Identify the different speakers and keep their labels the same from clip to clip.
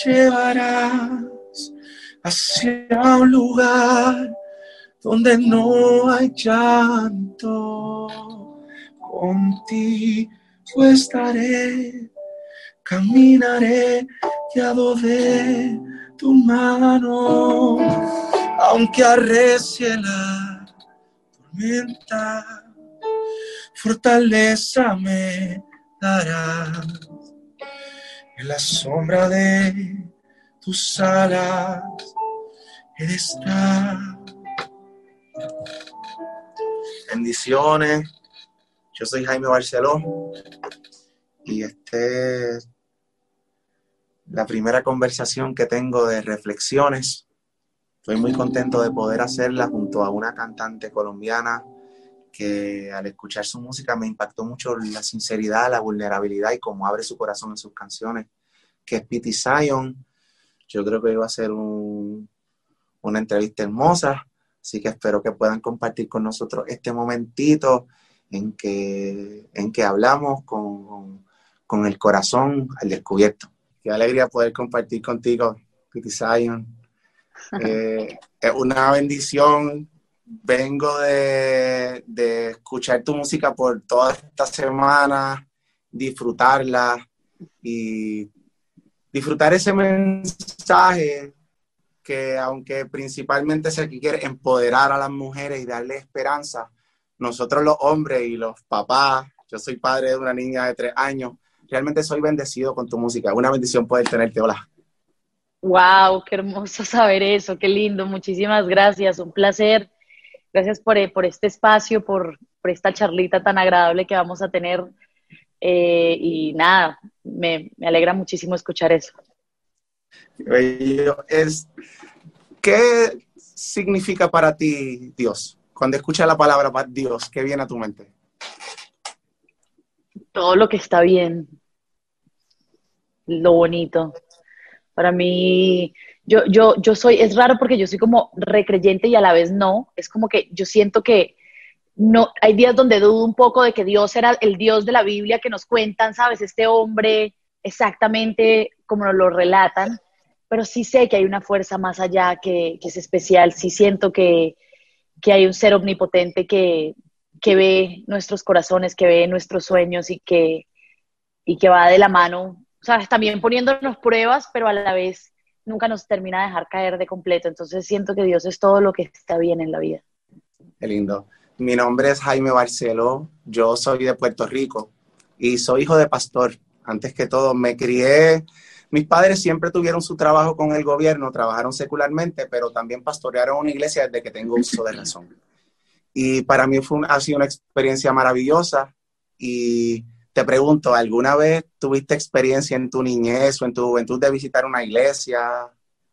Speaker 1: llevarás hacia un lugar donde no hay llanto. Contigo estaré, caminaré guiado de tu mano, aunque arrecie la tormenta, fortaleza me darás. En la sombra de tus alas he de estar. Bendiciones. Yo soy Jaime Barceló y esta es la primera conversación que tengo de reflexiones. Estoy muy contento de poder hacerla junto a una cantante colombiana que al escuchar su música me impactó mucho la sinceridad, la vulnerabilidad y cómo abre su corazón en sus canciones, que es Pity Zion. Yo creo que iba a ser una entrevista hermosa, así que espero que puedan compartir con nosotros este momentito en que hablamos con el corazón al descubierto. Qué alegría poder compartir contigo, Pity Zion. Es una bendición. Vengo de escuchar tu música por toda esta semana, disfrutarla y disfrutar ese mensaje que, aunque principalmente se quiere empoderar a las mujeres y darle esperanza, nosotros los hombres y los papás, yo soy padre de una niña de 3 años, realmente soy bendecido con tu música. Es una bendición poder tenerte. Hola.
Speaker 2: Wow, qué hermoso saber eso, qué lindo, muchísimas gracias, un placer. Gracias por este espacio, por esta charlita tan agradable que vamos a tener. Y nada, me alegra muchísimo escuchar eso.
Speaker 1: ¿Qué significa para ti Dios? Cuando escuchas la palabra Dios, ¿qué viene a tu mente?
Speaker 2: Todo lo que está bien, lo bonito. Para mí, yo soy, es raro porque yo soy como recreyente y a la vez no. Es como que yo siento que no, hay días donde dudo un poco de que Dios era el Dios de la Biblia que nos cuentan, ¿sabes? Este hombre exactamente como nos lo relatan, pero sí sé que hay una fuerza más allá que es especial. Sí siento que hay un ser omnipotente que ve nuestros corazones, que ve nuestros sueños y que va de la mano, o sea, también poniéndonos pruebas, pero a la vez nunca nos termina de dejar caer de completo. Entonces siento que Dios es todo lo que está bien en la vida.
Speaker 1: Qué lindo. Mi nombre es Jaime Barceló, yo soy de Puerto Rico y soy hijo de pastor. Antes que todo, me crié, mis padres siempre tuvieron su trabajo con el gobierno, trabajaron secularmente, pero también pastorearon una iglesia desde que tengo uso de razón. Y para mí ha sido una experiencia maravillosa. Y te pregunto, ¿alguna vez tuviste experiencia en tu niñez o en tu juventud de visitar una iglesia?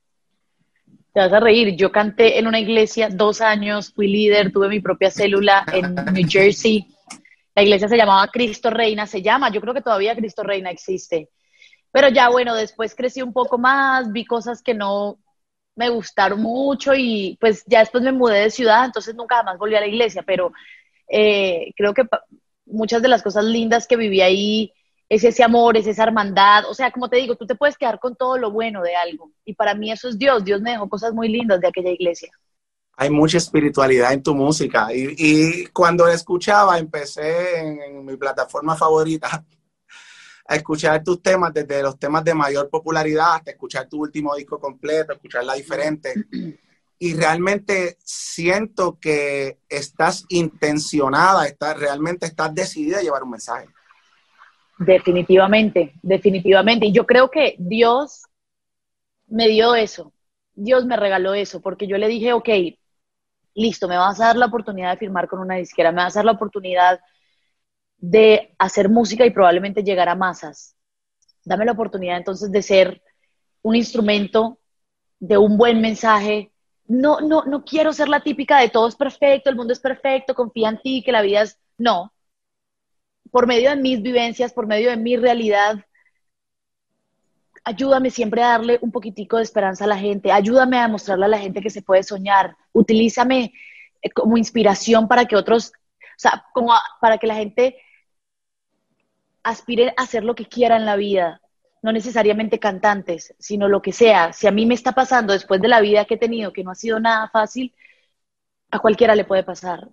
Speaker 2: Te vas a reír, yo canté en una iglesia 2 años, fui líder, tuve mi propia célula en New Jersey. La iglesia se llamaba Cristo Reina, se llama, yo creo que todavía Cristo Reina existe. Pero ya bueno, después crecí un poco más, vi cosas que no me gustaron mucho y pues ya después me mudé de ciudad, entonces nunca jamás volví a la iglesia, pero creo que muchas de las cosas lindas que viví ahí es ese amor, es esa hermandad, o sea, como te digo, tú te puedes quedar con todo lo bueno de algo y para mí eso es Dios, Dios me dejó cosas muy lindas de aquella iglesia.
Speaker 1: Hay mucha espiritualidad en tu música y cuando la escuchaba empecé en mi plataforma favorita a escuchar tus temas, desde los temas de mayor popularidad hasta escuchar tu último disco completo, escucharla diferente. Y realmente siento que estás intencionada, realmente estás decidida a llevar un mensaje.
Speaker 2: Definitivamente, definitivamente. Y yo creo que Dios me dio eso, Dios me regaló eso, porque yo le dije, ok, listo, me vas a dar la oportunidad de firmar con una disquera, me vas a dar la oportunidad de hacer música y probablemente llegar a masas. Dame la oportunidad entonces de ser un instrumento de un buen mensaje. No quiero ser la típica de todo es perfecto, el mundo es perfecto, confía en ti, que la vida es... No, por medio de mis vivencias, por medio de mi realidad, ayúdame siempre a darle un poquitico de esperanza a la gente, ayúdame a demostrarle a la gente que se puede soñar, utilízame como inspiración para que otros, o sea, para que la gente aspire a hacer lo que quiera en la vida. no necesariamente cantantes, sino lo que sea. Si a mí me está pasando después de la vida que he tenido, que no ha sido nada fácil, a cualquiera le puede pasar.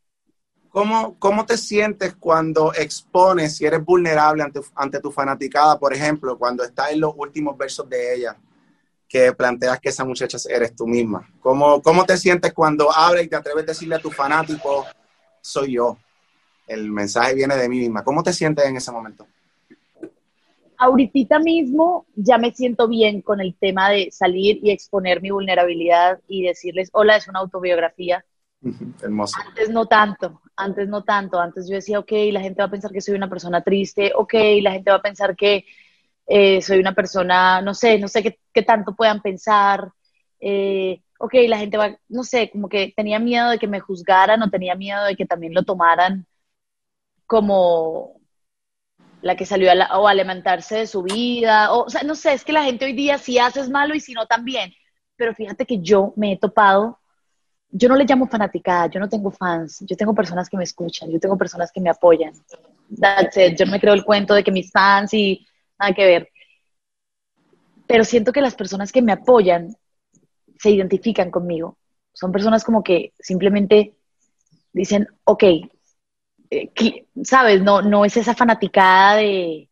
Speaker 1: ¿Cómo te sientes cuando expones, si eres vulnerable ante tu fanaticada, por ejemplo, cuando estás en los últimos versos de ella, que planteas que esa muchacha eres tú misma? ¿Cómo te sientes cuando abres y te atreves a decirle a tu fanático, soy yo, el mensaje viene de mí misma? ¿Cómo te sientes en ese momento?
Speaker 2: Ahorita mismo ya me siento bien con el tema de salir y exponer mi vulnerabilidad y decirles, hola, es una autobiografía.
Speaker 1: Hermoso.
Speaker 2: Antes no tanto, antes yo decía, ok, la gente va a pensar que soy una persona triste, ok, la gente va a pensar que soy una persona, no sé qué tanto puedan pensar, ok, la gente va, no sé, como que tenía miedo de que me juzgaran o tenía miedo de que también lo tomaran como la que salió o a lamentarse de su vida, o sea, no sé, es que la gente hoy día si haces malo y si no también, pero fíjate que yo me he topado, yo no le llamo fanaticada, yo no tengo fans, yo tengo personas que me escuchan, yo tengo personas que me apoyan. That's it. Yo no me creo el cuento de que mis fans y nada que ver. Pero siento que las personas que me apoyan se identifican conmigo. Son personas como que simplemente dicen, ok, ¿sabes? No, no es esa fanaticada de...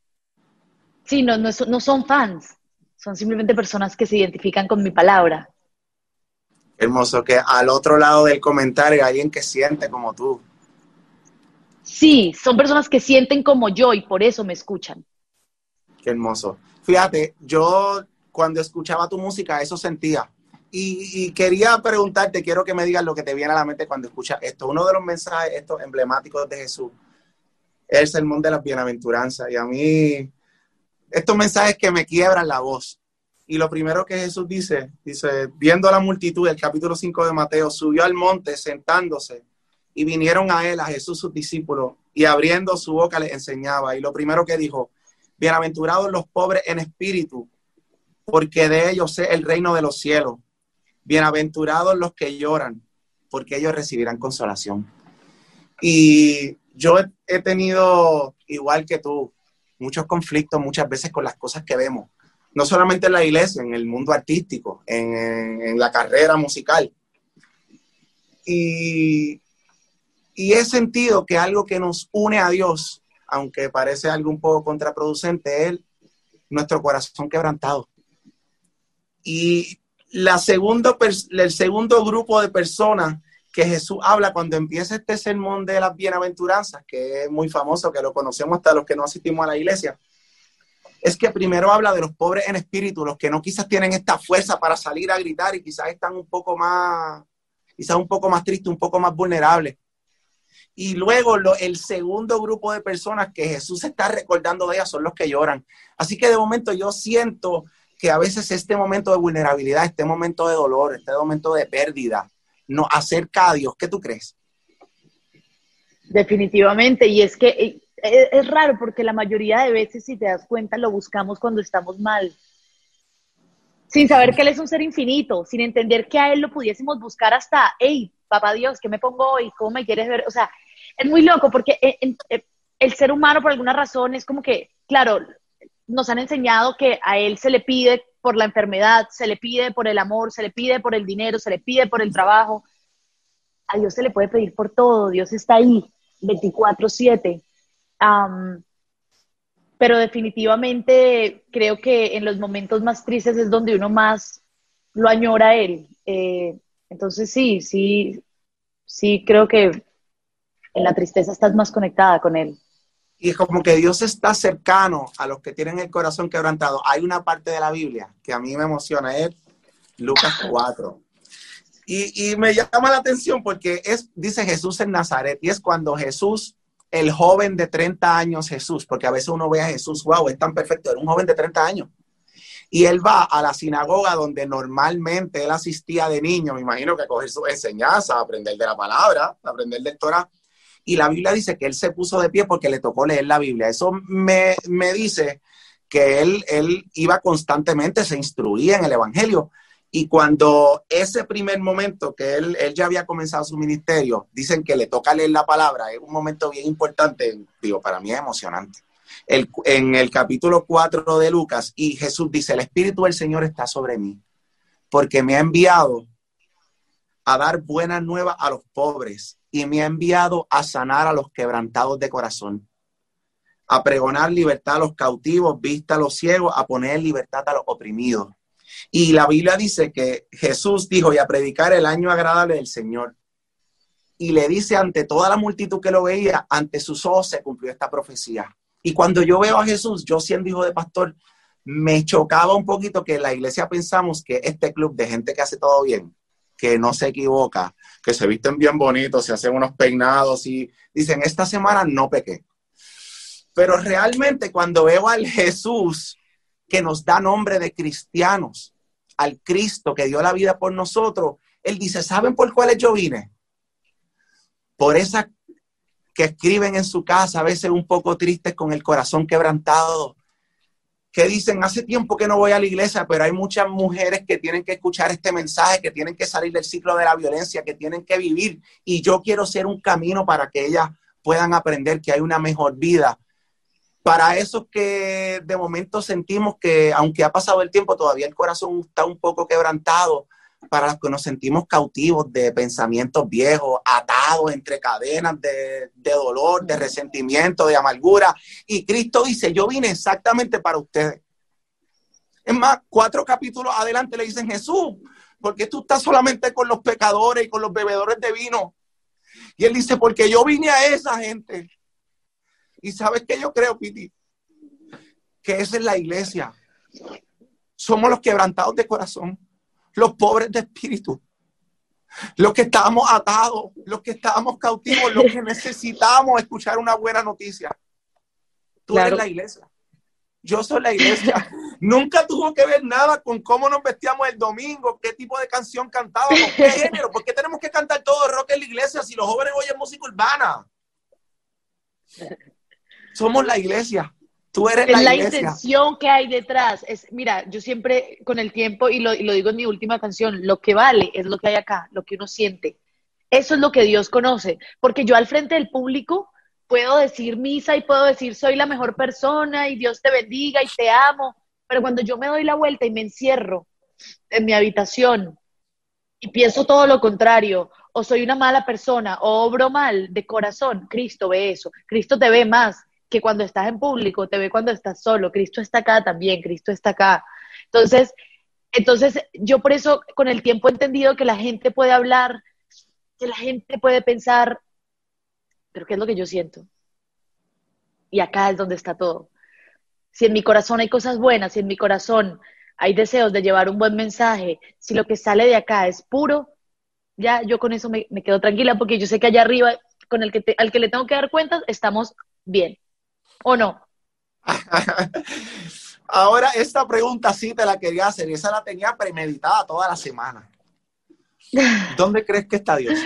Speaker 2: Sí, no son fans, son simplemente personas que se identifican con mi palabra.
Speaker 1: Hermoso, que al otro lado del comentario hay alguien que siente como tú.
Speaker 2: Sí, son personas que sienten como yo y por eso me escuchan.
Speaker 1: Qué hermoso. Fíjate, yo cuando escuchaba tu música eso sentía. Y quería preguntarte, quiero que me digas lo que te viene a la mente cuando escuchas esto. Uno de los mensajes estos emblemáticos de Jesús es el sermón de las bienaventuranzas. Y a mí, estos mensajes que me quiebran la voz. Y lo primero que Jesús dice, viendo a la multitud, el capítulo 5 de Mateo, subió al monte sentándose y vinieron a él, a Jesús, sus discípulos, y abriendo su boca les enseñaba. Y lo primero que dijo, bienaventurados los pobres en espíritu, porque de ellos es el reino de los cielos. Bienaventurados los que lloran, porque ellos recibirán consolación. Y yo he tenido, igual que tú, muchos conflictos muchas veces con las cosas que vemos. No solamente en la iglesia, en el mundo artístico, en la carrera musical. Y he sentido que algo que nos une a Dios, aunque parece algo un poco contraproducente, es nuestro corazón quebrantado. Y el segundo grupo de personas que Jesús habla cuando empieza este sermón de las bienaventuranzas, que es muy famoso, que lo conocemos hasta los que no asistimos a la iglesia, es que primero habla de los pobres en espíritu, los que no quizás tienen esta fuerza para salir a gritar y quizás están un poco más tristes, un poco más vulnerables. Y luego el segundo grupo de personas que Jesús está recordando de ellas son los que lloran. Así que de momento yo siento que a veces este momento de vulnerabilidad, este momento de dolor, este momento de pérdida, nos acerca a Dios. ¿Qué tú crees?
Speaker 2: Definitivamente, y es que es raro porque la mayoría de veces, si te das cuenta, lo buscamos cuando estamos mal, sin saber que Él es un ser infinito, sin entender que a Él lo pudiésemos buscar hasta, hey, papá Dios, ¿qué me pongo hoy? ¿Cómo me quieres ver? O sea, es muy loco porque el ser humano por alguna razón es como que, claro, nos han enseñado que a Él se le pide por la enfermedad, se le pide por el amor, se le pide por el dinero, se le pide por el trabajo. A Dios se le puede pedir por todo, Dios está ahí 24/7. Pero definitivamente creo que en los momentos más tristes es donde uno más lo añora a Él. Entonces sí, creo que en la tristeza estás más conectada con Él.
Speaker 1: Y es como que Dios está cercano a los que tienen el corazón quebrantado. Hay una parte de la Biblia que a mí me emociona, es Lucas 4. Y me llama la atención porque dice Jesús en Nazaret, y es cuando Jesús, el joven de 30 años Jesús, porque a veces uno ve a Jesús, wow, es tan perfecto, era un joven de 30 años. Y él va a la sinagoga donde normalmente él asistía de niño, me imagino que a coger sus enseñanzas, a aprender de la palabra, a aprender del Torah. Y la Biblia dice que él se puso de pie porque le tocó leer la Biblia. Eso me dice que él iba constantemente, se instruía en el Evangelio. Y cuando ese primer momento que él ya había comenzado su ministerio, dicen que le toca leer la palabra, es un momento bien importante, digo, para mí es emocionante. En el capítulo 4 de Lucas, y Jesús dice, el Espíritu del Señor está sobre mí, porque me ha enviado a dar buenas nuevas a los pobres y me ha enviado a sanar a los quebrantados de corazón, a pregonar libertad a los cautivos, vista a los ciegos, a poner en libertad a los oprimidos. Y la Biblia dice que Jesús dijo, y a predicar el año agradable del Señor. Y le dice ante toda la multitud que lo veía, ante sus ojos se cumplió esta profecía. Y cuando yo veo a Jesús, yo siendo hijo de pastor, me chocaba un poquito que en la iglesia pensamos que este club de gente que hace todo bien, que no se equivoca, que se visten bien bonitos, se hacen unos peinados y dicen, esta semana no pequé. Pero realmente cuando veo al Jesús que nos da nombre de cristianos, al Cristo que dio la vida por nosotros, Él dice, ¿saben por cuáles yo vine? Por esas que escriben en su casa, a veces un poco tristes, con el corazón quebrantado, que dicen, hace tiempo que no voy a la iglesia, pero hay muchas mujeres que tienen que escuchar este mensaje, que tienen que salir del ciclo de la violencia, que tienen que vivir, y yo quiero ser un camino para que ellas puedan aprender que hay una mejor vida. Para esos que de momento sentimos que, aunque ha pasado el tiempo, todavía el corazón está un poco quebrantado, para los que nos sentimos cautivos de pensamientos viejos, atados entre cadenas de dolor, de resentimiento, de amargura. Y Cristo dice, yo vine exactamente para ustedes. Es más, 4 capítulos adelante le dicen, Jesús, ¿por qué tú estás solamente con los pecadores y con los bebedores de vino? Y Él dice, porque yo vine a esa gente. Y ¿sabes qué yo creo, Piti? Que esa es la iglesia. Somos los quebrantados de corazón, los pobres de espíritu, los que estábamos atados, los que estábamos cautivos, los que necesitamos escuchar una buena noticia. Tú eres la iglesia. Yo soy la iglesia. Nunca tuvo que ver nada con cómo nos vestíamos el domingo, qué tipo de canción cantábamos, qué género. ¿Por qué tenemos que cantar todo rock en la iglesia si los jóvenes oyen música urbana? Somos la iglesia. Tú eres la iglesia.
Speaker 2: Es la intención que hay detrás. Mira, yo siempre con el tiempo, y lo digo en mi última canción, lo que vale es lo que hay acá, lo que uno siente. Eso es lo que Dios conoce. Porque yo al frente del público puedo decir misa y puedo decir soy la mejor persona y Dios te bendiga y te amo. Pero cuando yo me doy la vuelta y me encierro en mi habitación y pienso todo lo contrario, o soy una mala persona, o obro mal de corazón, Cristo ve eso. Cristo te ve más que cuando estás en público, te ve cuando estás solo. Cristo está acá también, Cristo está acá. Entonces yo por eso con el tiempo he entendido que la gente puede hablar, que la gente puede pensar, pero ¿qué es lo que yo siento? Y acá es donde está todo. Si en mi corazón hay cosas buenas, si en mi corazón hay deseos de llevar un buen mensaje, si lo que sale de acá es puro, ya yo con eso me quedo tranquila, porque yo sé que allá arriba, con al que le tengo que dar cuentas, estamos bien. ¿O no?
Speaker 1: Ahora, esta pregunta sí te la quería hacer y esa la tenía premeditada toda la semana. ¿Dónde crees que está Dios?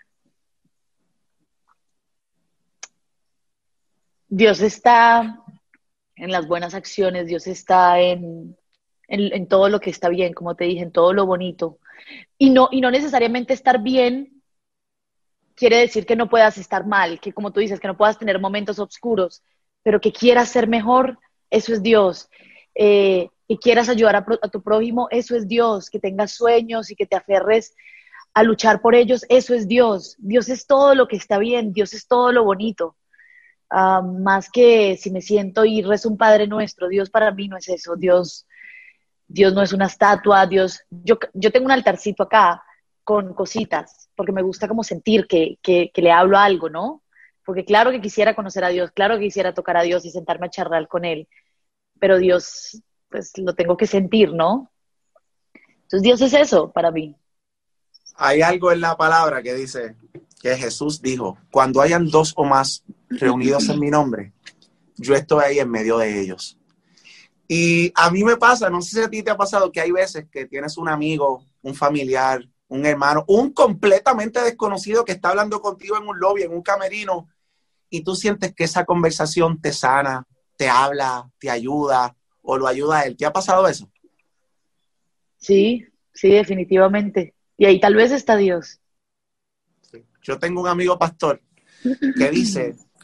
Speaker 2: Dios está en las buenas acciones, Dios está en todo lo que está bien, como te dije, en todo lo bonito. Y no necesariamente estar bien quiere decir que no puedas estar mal, que como tú dices, que no puedas tener momentos oscuros, pero que quieras ser mejor, eso es Dios. Que quieras ayudar a tu prójimo, eso es Dios. Que tengas sueños y que te aferres a luchar por ellos, eso es Dios. Dios es todo lo que está bien, Dios es todo lo bonito. Más que si me siento y rezo un Padre Nuestro, Dios para mí no es eso. Dios no es una estatua, yo tengo un altarcito acá con cositas, porque me gusta como sentir que le hablo a algo, ¿no? Porque claro que quisiera conocer a Dios, claro que quisiera tocar a Dios y sentarme a charlar con Él, pero Dios, pues lo tengo que sentir, ¿no? Entonces Dios es eso para mí.
Speaker 1: Hay algo en la palabra que dice que Jesús dijo, cuando hayan 2 o más reunidos en mi nombre, yo estoy ahí en medio de ellos. Y a mí me pasa, no sé si a ti te ha pasado, que hay veces que tienes un amigo, un familiar, un hermano, un completamente desconocido que está hablando contigo en un lobby, en un camerino, y tú sientes que esa conversación te sana, te habla, te ayuda o lo ayuda a él. ¿Te ha pasado eso?
Speaker 2: Sí, definitivamente. Y ahí tal vez está Dios.
Speaker 1: Sí. Yo tengo un amigo pastor que dice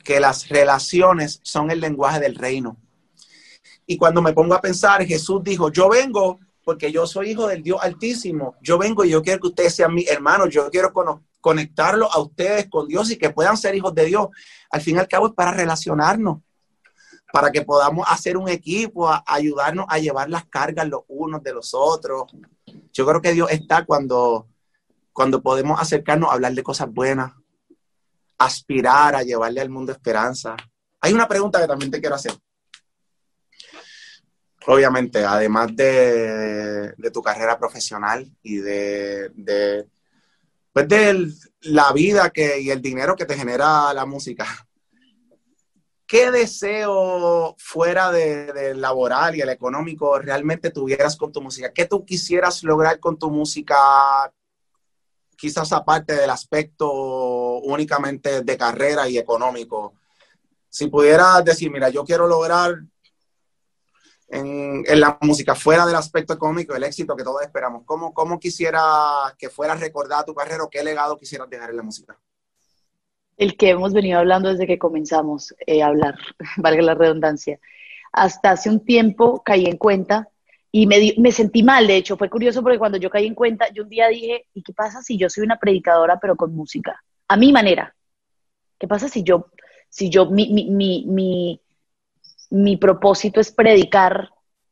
Speaker 1: que las relaciones son el lenguaje del reino. Y cuando me pongo a pensar, Jesús dijo, yo vengo porque yo soy hijo del Dios Altísimo. Yo vengo y yo quiero que ustedes sean mis hermanos. Yo quiero conectarlos a ustedes con Dios y que puedan ser hijos de Dios. Al fin y al cabo es para relacionarnos, para que podamos hacer un equipo, ayudarnos a llevar las cargas los unos de los otros. Yo creo que Dios está cuando podemos acercarnos a hablar de cosas buenas, aspirar a llevarle al mundo esperanza. Hay una pregunta que también te quiero hacer. Obviamente, además de tu carrera profesional y de la vida y el dinero que te genera la música, ¿qué deseo fuera del laboral y el económico realmente tuvieras con tu música? ¿Qué tú quisieras lograr con tu música? Quizás aparte del aspecto únicamente de carrera y económico. Si pudieras decir, mira, yo quiero lograr en la música, fuera del aspecto económico, el éxito que todos esperamos, ¿cómo quisieras que fuera recordada tu carrera o qué legado quisieras dejar en la música?
Speaker 2: El que hemos venido hablando desde que comenzamos a hablar, valga la redundancia. Hasta hace un tiempo caí en cuenta y me sentí mal, de hecho, fue curioso porque cuando yo caí en cuenta, yo un día dije, ¿y qué pasa si yo soy una predicadora pero con música? A mi manera. ¿Qué pasa si mi propósito es predicar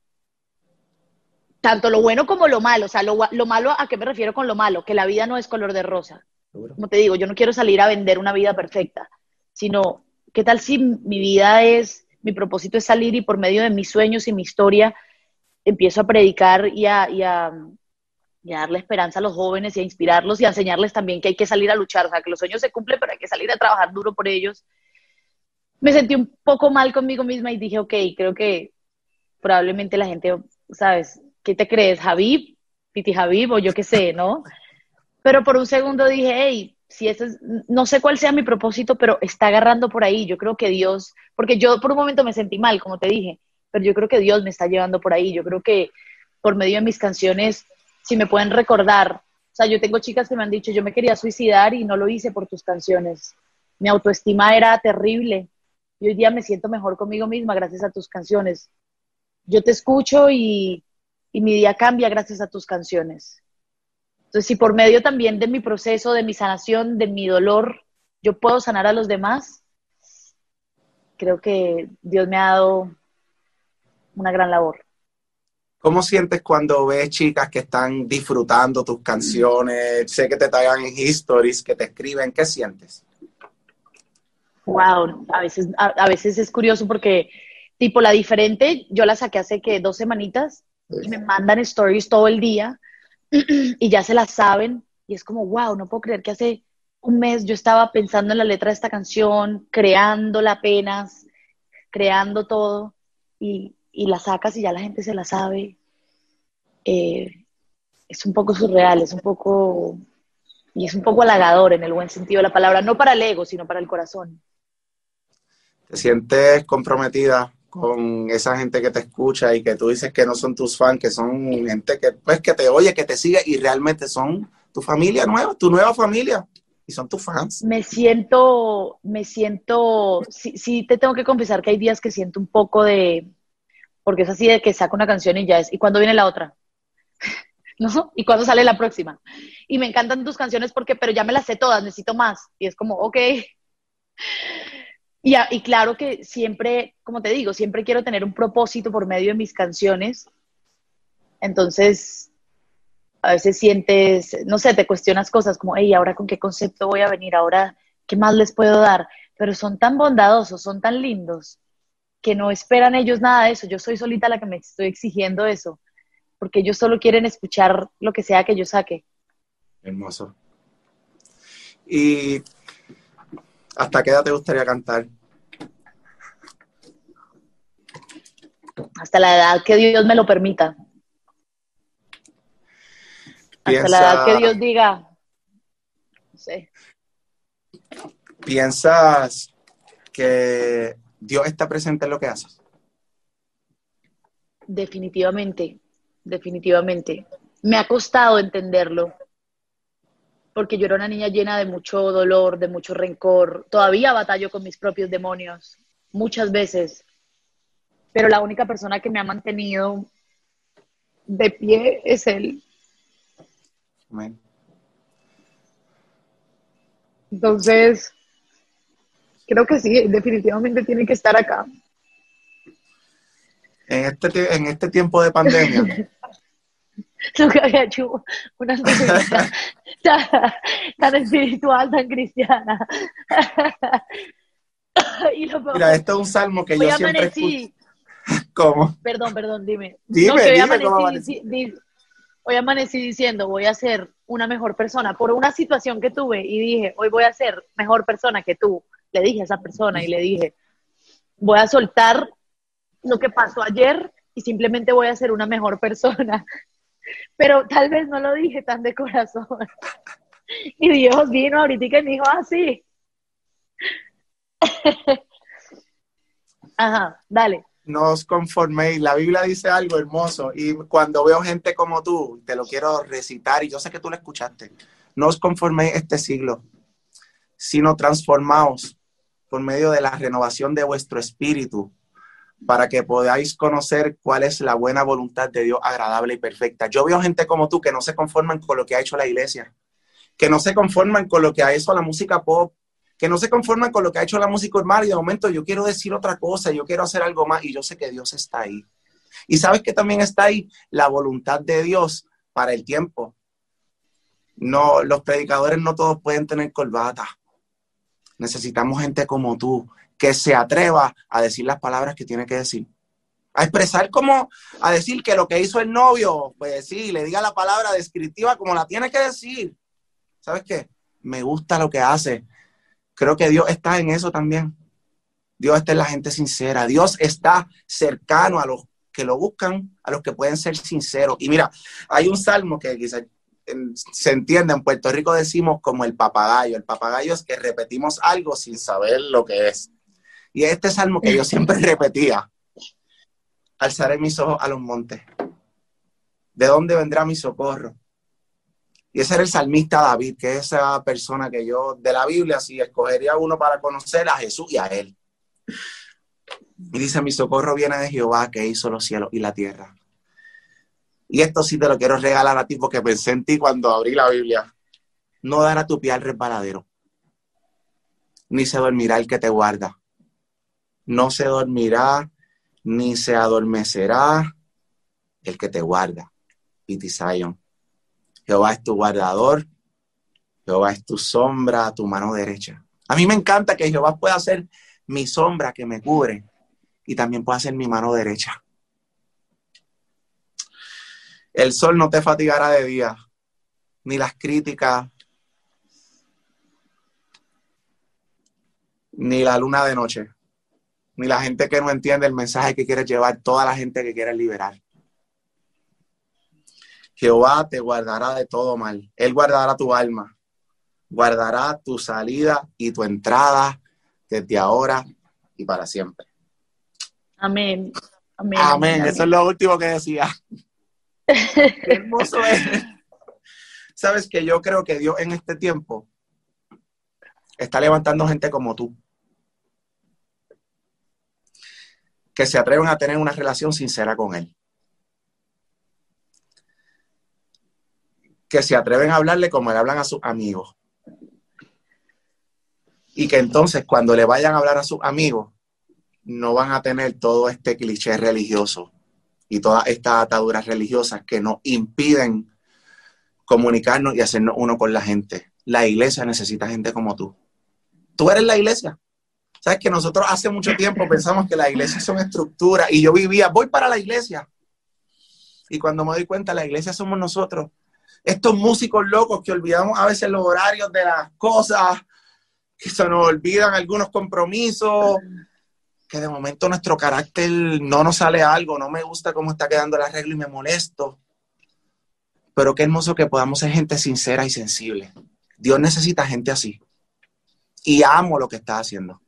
Speaker 2: tanto lo bueno como lo malo? O sea, lo malo, ¿a qué me refiero con lo malo? Que la vida no es color de rosa. Como te digo, yo no quiero salir a vender una vida perfecta, sino, ¿qué tal si mi propósito es salir y por medio de mis sueños y mi historia empiezo a predicar y a darle esperanza a los jóvenes y a inspirarlos y a enseñarles también que hay que salir a luchar, o sea, que los sueños se cumplen, pero hay que salir a trabajar duro por ellos? Me sentí un poco mal conmigo misma y dije, ok, creo que probablemente la gente, ¿sabes? ¿Qué te crees? ¿Javib? ¿Piti Javib? O yo qué sé, ¿no? Pero por un segundo dije, hey, si ese es, no sé cuál sea mi propósito, pero está agarrando por ahí. Yo creo que Dios, porque yo por un momento me sentí mal, como te dije, pero yo creo que Dios me está llevando por ahí. Yo creo que por medio de mis canciones, si me pueden recordar, o sea, yo tengo chicas que me han dicho, yo me quería suicidar y no lo hice por tus canciones. Mi autoestima era terrible y hoy día me siento mejor conmigo misma gracias a tus canciones. Yo te escucho y mi día cambia gracias a tus canciones. Entonces, si por medio también de mi proceso, de mi sanación, de mi dolor, yo puedo sanar a los demás, creo que Dios me ha dado una gran labor.
Speaker 1: ¿Cómo sientes cuando ves chicas que están disfrutando tus canciones? Sé que te tagan en stories, que te escriben. ¿Qué sientes?
Speaker 2: Wow, a veces es curioso porque, tipo, La Diferente, yo la saqué hace que 2 semanitas y me mandan stories todo el día y ya se la saben y es como, wow, no puedo creer que hace un mes yo estaba pensando en la letra de esta canción, creándola apenas, creando todo y la sacas y ya la gente se la sabe. Eh, es un poco surreal, es un poco halagador en el buen sentido de la palabra, no para el ego, sino para el corazón.
Speaker 1: ¿Te sientes comprometida con esa gente que te escucha y que tú dices que no son tus fans, que son gente que, pues, que te oye, que te sigue y realmente son tu familia nueva, tu nueva familia y son tus fans?
Speaker 2: Sí te tengo que confesar que hay días que siento un poco porque es así de que saco una canción y ya es, ¿y cuándo viene la otra? ¿No? ¿Y cuándo sale la próxima? Y me encantan tus canciones pero ya me las sé todas, necesito más. Y es como, ok. Y claro que siempre, como te digo, siempre quiero tener un propósito por medio de mis canciones. Entonces, a veces sientes, no sé, te cuestionas cosas como, hey, ¿ahora con qué concepto voy a venir? ¿Ahora qué más les puedo dar? Pero son tan bondadosos, son tan lindos, que no esperan ellos nada de eso. Yo soy solita la que me estoy exigiendo eso, porque ellos solo quieren escuchar lo que sea que yo saque.
Speaker 1: Hermoso. ¿Y hasta qué edad te gustaría cantar?
Speaker 2: Hasta la edad que Dios me lo permita. Hasta la edad que Dios diga, no sé.
Speaker 1: ¿Piensas que Dios está presente en lo que haces?
Speaker 2: Definitivamente, definitivamente. Me ha costado entenderlo. porque yo era una niña llena de mucho dolor, de mucho rencor. Todavía batallo con mis propios demonios, muchas veces, pero la única persona que me ha mantenido de pie es Él.
Speaker 1: Amén.
Speaker 2: Entonces, creo que sí, definitivamente tiene que estar acá.
Speaker 1: En este tiempo de pandemia,
Speaker 2: Nunca había hecho una entrevista tan, tan espiritual, tan cristiana. Y lo
Speaker 1: mira,
Speaker 2: peor,
Speaker 1: esto es un salmo que
Speaker 2: hoy
Speaker 1: yo siempre escucho.
Speaker 2: amanecí,
Speaker 1: ¿Cómo?
Speaker 2: perdón, dime. No,
Speaker 1: Dime,
Speaker 2: que hoy
Speaker 1: dime cómo
Speaker 2: amanecí,
Speaker 1: amanecí.
Speaker 2: hoy amanecí diciendo, voy a ser una mejor persona por una situación que tuve y dije, hoy voy a ser mejor persona que tú. Le dije a esa persona y le dije, voy a soltar lo que pasó ayer y simplemente voy a ser una mejor persona. Pero tal vez no lo dije tan de corazón. Y Dios vino ahorita y me dijo, ah, sí. Ajá, dale.
Speaker 1: No os conforméis. La Biblia dice algo hermoso y cuando veo gente como tú, te lo quiero recitar y yo sé que tú lo escuchaste. No os conforméis este siglo, sino transformaos por medio de la renovación de vuestro espíritu para que podáis conocer cuál es la buena voluntad de Dios agradable y perfecta. Yo veo gente como tú que no se conforman con lo que ha hecho la iglesia, que no se conforman con lo que ha hecho la música pop, que no se conforman con lo que ha hecho la música urbana y de momento yo quiero decir otra cosa, yo quiero hacer algo más y yo sé que Dios está ahí. Y sabes que también está ahí la voluntad de Dios para el tiempo. No, los predicadores no todos pueden tener corbata. Necesitamos gente como tú que se atreva a decir las palabras que tiene que decir. A expresar como, a decir que lo que hizo el novio, pues sí, le diga la palabra descriptiva como la tiene que decir. ¿Sabes qué? Me gusta lo que hace. Creo que Dios está en eso también. Dios está en la gente sincera. Dios está cercano a los que lo buscan, a los que pueden ser sinceros. Y mira, hay un salmo que quizás se entiende, en Puerto Rico decimos como el papagayo. El papagayo es que repetimos algo sin saber lo que es. Y este salmo que yo siempre repetía: alzaré mis ojos a los montes. ¿De dónde vendrá mi socorro? Y ese era el salmista David, que es esa persona que yo, de la Biblia, si escogería uno para conocer a Jesús y a él. Y dice, mi socorro viene de Jehová, que hizo los cielos y la tierra. Y esto sí te lo quiero regalar a ti, porque pensé en ti cuando abrí la Biblia. No dará tu pie al resbaladero, ni se dormirá el que te guarda. No se dormirá, ni se adormecerá el que te guarda. Piti Zion. Jehová es tu guardador, Jehová es tu sombra, tu mano derecha. A mí me encanta que Jehová pueda ser mi sombra que me cubre y también pueda ser mi mano derecha. El sol no te fatigará de día, ni las críticas, ni la luna de noche, ni la gente que no entiende el mensaje que quieres llevar, toda la gente que quieres liberar. Jehová te guardará de todo mal. Él guardará tu alma, guardará tu salida y tu entrada desde ahora y para siempre.
Speaker 2: Amén, amén, amén,
Speaker 1: Amén. Eso es
Speaker 2: amén.
Speaker 1: lo último que decía. Qué hermoso es. Sabes que yo creo que Dios en este tiempo está levantando gente como tú, que se atreven a tener una relación sincera con Él, que se atreven a hablarle como le hablan a sus amigos, y que entonces cuando le vayan a hablar a sus amigos no van a tener todo este cliché religioso y todas estas ataduras religiosas que nos impiden comunicarnos y hacernos uno con la gente. La iglesia necesita gente como tú. Tú eres la iglesia. Sabes que nosotros hace mucho tiempo pensamos que la iglesia son estructuras y yo vivía, voy para la iglesia. Y cuando me doy cuenta, la iglesia somos nosotros. Estos músicos locos que olvidamos a veces los horarios de las cosas, que se nos olvidan algunos compromisos, que de momento nuestro carácter no nos sale algo, no me gusta cómo está quedando el arreglo y me molesto. Pero qué hermoso que podamos ser gente sincera y sensible. Dios necesita gente así. Y amo lo que estás haciendo.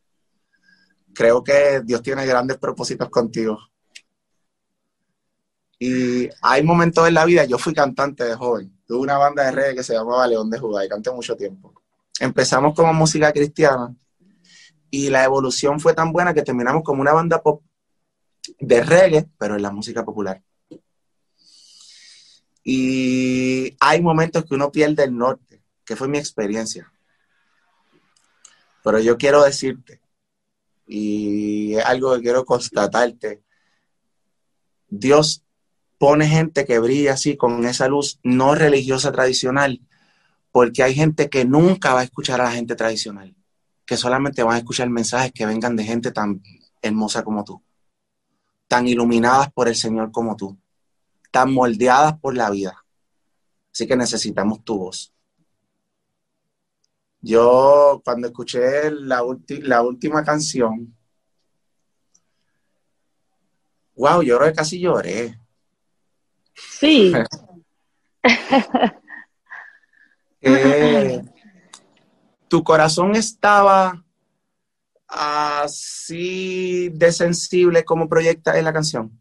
Speaker 1: Creo que Dios tiene grandes propósitos contigo. Y hay momentos en la vida, yo fui cantante de joven, tuve una banda de reggae que se llamaba León de Judá y canté mucho tiempo. Empezamos como música cristiana y la evolución fue tan buena que terminamos como una banda pop de reggae, pero en la música popular. Y hay momentos que uno pierde el norte, que fue mi experiencia. Pero yo quiero decirte, y es algo que quiero constatarte, Dios pone gente que brilla así con esa luz no religiosa tradicional, porque hay gente que nunca va a escuchar a la gente tradicional, que solamente van a escuchar mensajes que vengan de gente tan hermosa como tú, tan iluminadas por el Señor como tú, tan moldeadas por la vida. Así que necesitamos tu voz. Yo cuando escuché la última canción, wow, yo creo que casi lloré.
Speaker 2: Sí.
Speaker 1: Eh, tu corazón estaba así de sensible como proyecta en la canción.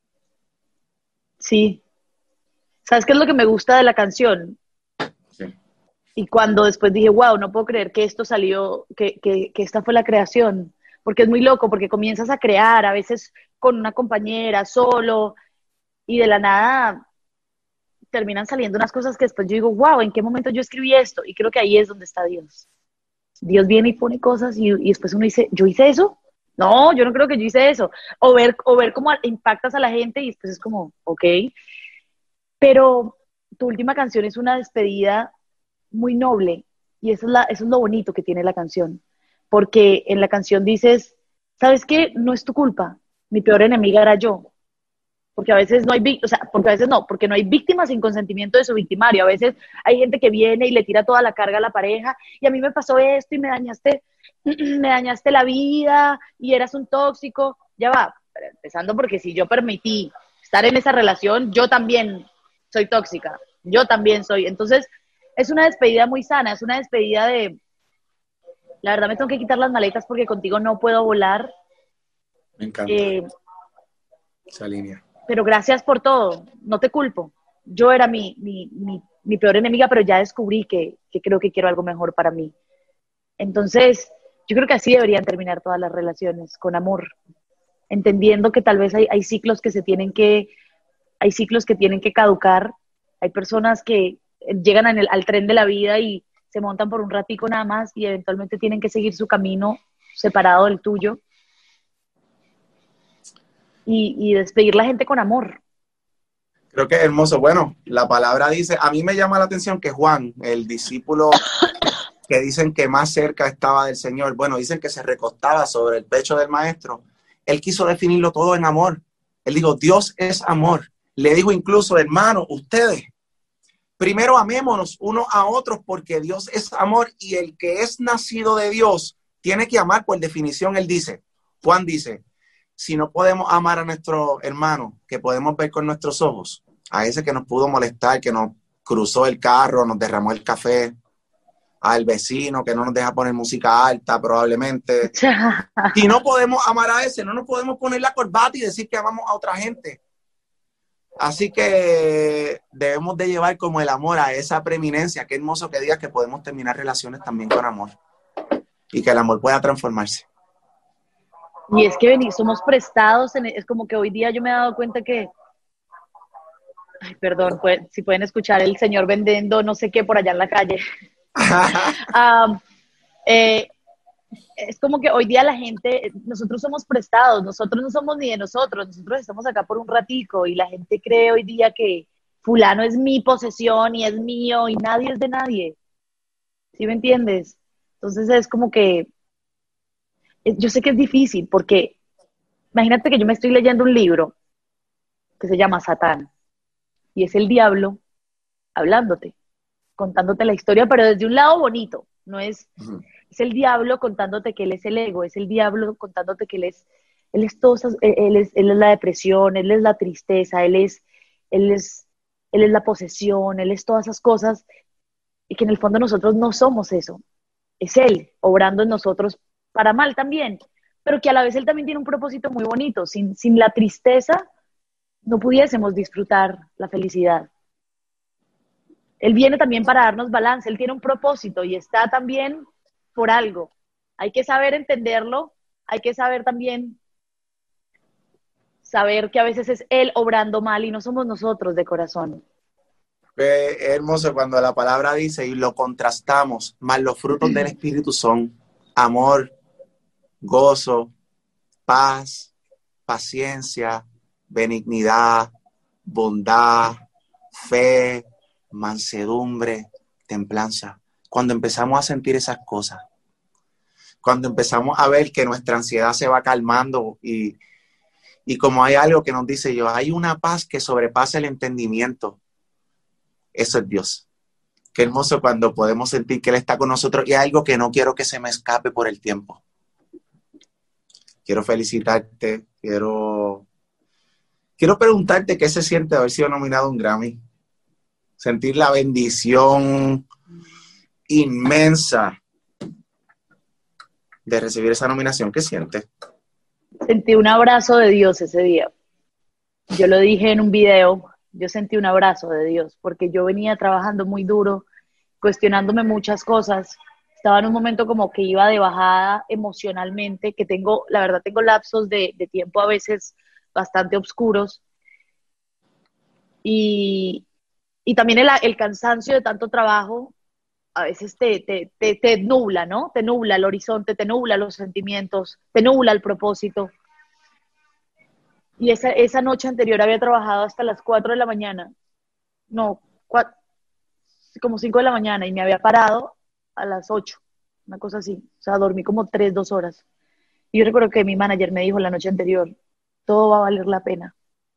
Speaker 2: Sí. ¿Sabes qué es lo que me gusta de la canción?
Speaker 1: Sí.
Speaker 2: Y cuando después dije, wow, no puedo creer que esto salió, que esta fue la creación, porque es muy loco, porque comienzas a crear, a veces con una compañera, solo, y de la nada terminan saliendo unas cosas que después yo digo, wow, ¿en qué momento yo escribí esto? Y creo que ahí es donde está Dios. Dios viene y pone cosas y después uno dice, ¿yo hice eso? No, yo no creo que yo hice eso. O ver cómo impactas a la gente y después es como, ok. Pero tu última canción es una despedida muy noble y eso es lo bonito que tiene la canción. Porque en la canción dices, ¿sabes qué? No es tu culpa. Mi peor enemiga era yo. Porque a veces no hay víctimas, o sea, porque a veces no, porque no hay víctimas sin consentimiento de su victimario. A veces hay gente que viene y le tira toda la carga a la pareja y a mí me pasó esto y me dañaste, me dañaste la vida y eras un tóxico. Ya va, pero empezando porque si yo permití estar en esa relación, yo también soy tóxica, yo también soy. Entonces, es una despedida muy sana, es una despedida de, la verdad me tengo que quitar las maletas porque contigo no puedo volar.
Speaker 1: Me encanta
Speaker 2: Eh,
Speaker 1: esa línea.
Speaker 2: pero gracias por todo, no te culpo. Yo era mi peor enemiga, pero ya descubrí que creo que quiero algo mejor para mí. Entonces, yo creo que así deberían terminar todas las relaciones, con amor, entendiendo que tal vez hay ciclos que hay ciclos que tienen que caducar, hay personas que llegan al tren de la vida y se montan por un ratico nada más y eventualmente tienen que seguir su camino separado del tuyo y despedir la gente con amor.
Speaker 1: Creo que es hermoso. Bueno, la palabra dice, a mí me llama la atención que Juan, el discípulo que dicen que más cerca estaba del Señor, bueno, dicen que se recostaba sobre el pecho del maestro, él quiso definirlo todo en amor. Él dijo, Dios es amor. Le dijo incluso, hermano, ustedes, primero amémonos unos a otros porque Dios es amor y el que es nacido de Dios tiene que amar por definición, él dice. Juan dice, si no podemos amar a nuestro hermano que podemos ver con nuestros ojos, a ese que nos pudo molestar, que nos cruzó el carro, nos derramó el café, al vecino que no nos deja poner música alta probablemente. Si no podemos amar a ese, no nos podemos poner la corbata y decir que amamos a otra gente. Así que debemos de llevar como el amor a esa preeminencia. Qué hermoso que digas que podemos terminar relaciones también con amor y que el amor pueda transformarse.
Speaker 2: Y es que venir, somos prestados, es como que hoy día yo me he dado cuenta que, ay, perdón, si pueden escuchar el señor vendiendo no sé qué por allá en la calle. um, eh, es como que hoy día la gente, nosotros somos prestados, nosotros no somos ni de nosotros estamos acá por un ratico y la gente cree hoy día que fulano es mi posesión y es mío y nadie es de nadie. ¿Sí me entiendes? Entonces es como que, yo sé que es difícil porque imagínate que yo me estoy leyendo un libro que se llama Satán y es el diablo hablándote, contándote la historia, pero desde un lado bonito, no es, es el diablo contándote que él es el ego, es el diablo contándote que él es todo, él es la depresión, él es la tristeza, él es, él es la posesión, él es todas esas cosas, y que en el fondo nosotros no somos eso, es él obrando en nosotros para mal también, pero que a la vez él también tiene un propósito muy bonito, sin la tristeza no pudiésemos disfrutar la felicidad. Él viene también para darnos balance, Él tiene un propósito y está también por algo. Hay que saber entenderlo, hay que saber también saber que a veces es Él obrando mal y no somos nosotros de corazón.
Speaker 1: Es hermoso cuando la palabra dice y lo contrastamos, más los frutos del Espíritu son amor, gozo, paz, paciencia, benignidad, bondad, fe, mansedumbre, templanza. Cuando empezamos a sentir esas cosas, cuando empezamos a ver que nuestra ansiedad se va calmando y como hay algo que nos dice yo, hay una paz que sobrepasa el entendimiento. Eso es Dios. Qué hermoso cuando podemos sentir que Él está con nosotros y hay algo que no quiero que se me escape por el tiempo. Quiero felicitarte, quiero preguntarte qué se siente haber sido nominado a un Grammy. Sentir la bendición inmensa de recibir esa nominación. ¿Qué sientes?
Speaker 2: Sentí un abrazo de Dios ese día. Yo lo dije en un video, yo sentí un abrazo de Dios, porque yo venía trabajando muy duro, cuestionándome muchas cosas. Estaba en un momento como que iba de bajada emocionalmente, que la verdad tengo lapsos de tiempo a veces bastante oscuros. Y también el cansancio de tanto trabajo a veces te nubla, ¿no? Te nubla el horizonte, te nubla los sentimientos, te nubla el propósito. Y esa noche anterior había trabajado hasta las 4 de la mañana. No, como 5 de la mañana y me había parado a las 8, una cosa así. O sea, dormí como 2 horas. Y yo recuerdo que mi manager me dijo la noche anterior, todo va a valer la pena.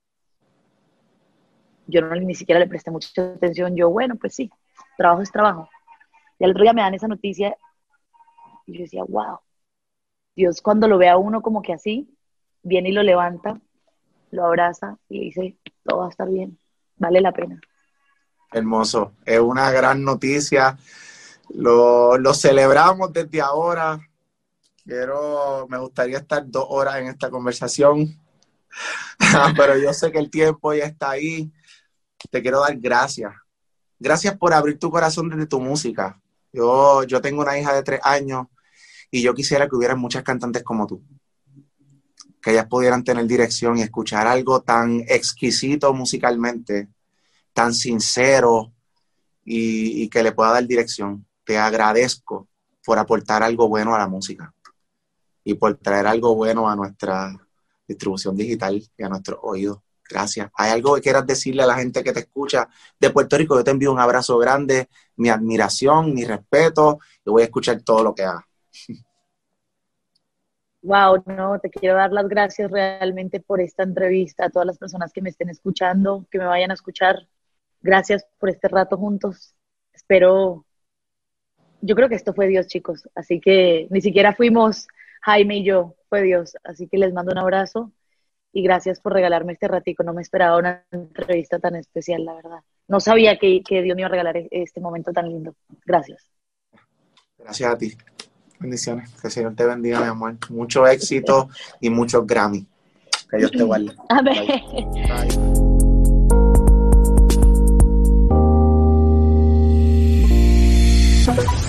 Speaker 2: Yo ni siquiera le presté mucha atención. Yo, bueno, pues sí, trabajo es trabajo. Y al otro día me dan esa noticia y yo decía, wow, Dios cuando lo ve a uno como que así, viene y lo levanta, lo abraza y le dice, todo va a estar bien, vale la pena.
Speaker 1: Hermoso, es una gran noticia, lo celebramos desde ahora. Me gustaría estar 2 horas en esta conversación, pero yo sé que el tiempo ya está ahí. Te quiero dar gracias. Gracias por abrir tu corazón desde tu música. Yo tengo una hija de 3 años y yo quisiera que hubieran muchas cantantes como tú. Que ellas pudieran tener dirección y escuchar algo tan exquisito musicalmente, tan sincero y que le pueda dar dirección. Te agradezco por aportar algo bueno a la música y por traer algo bueno a nuestra distribución digital y a nuestros oídos. Gracias. ¿Hay algo que quieras decirle a la gente que te escucha de Puerto Rico? Yo te envío un abrazo grande, mi admiración, mi respeto, y voy a escuchar todo lo que hagas.
Speaker 2: Wow, no, te quiero dar las gracias realmente por esta entrevista, a todas las personas que me estén escuchando, que me vayan a escuchar. Gracias por este rato juntos. Yo creo que esto fue Dios, chicos, así que ni siquiera fuimos Jaime y yo, fue Dios. Así que les mando un abrazo y gracias por regalarme este ratico. No me esperaba una entrevista tan especial, la verdad. No sabía que Dios me iba a regalar este momento tan lindo. Gracias.
Speaker 1: Gracias a ti. Bendiciones. Que el Señor te bendiga, mi amor. Mucho éxito y muchos Grammy. Que Dios te guarde.
Speaker 2: Amén.
Speaker 1: Bye. Bye.